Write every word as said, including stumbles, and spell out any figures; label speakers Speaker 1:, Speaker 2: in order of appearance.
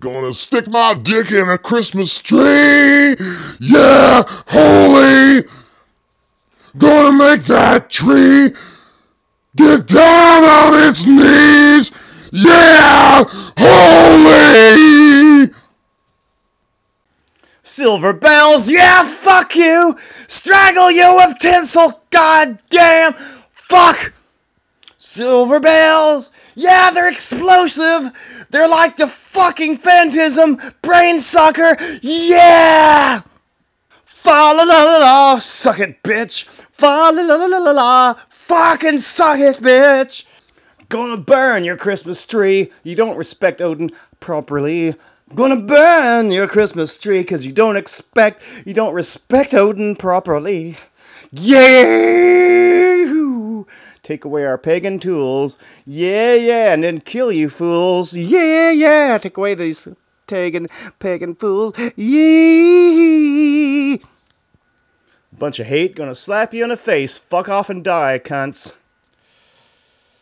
Speaker 1: Gonna stick my dick in a Christmas tree. Yeah, holy. Gonna make that tree get down on its knees. Yeah, holy.
Speaker 2: Silver bells, yeah, fuck you! Strangle you with tinsel, goddamn! Fuck! Silver bells, yeah, they're explosive! They're like the fucking phantasm brain sucker, yeah! Fa la la la la, suck it, bitch! Fa la la la la la la, fucking suck it, bitch! Gonna burn your Christmas tree, you don't respect Odin properly. Gonna burn your Christmas tree cause you don't expect, you don't respect Odin properly. Yeah! Take away our pagan tools. Yeah, yeah, and then kill you fools. Yeah, yeah, take away these pagan, pagan fools. Yeah! Bunch of hate, gonna slap you in the face. Fuck off and die, cunts.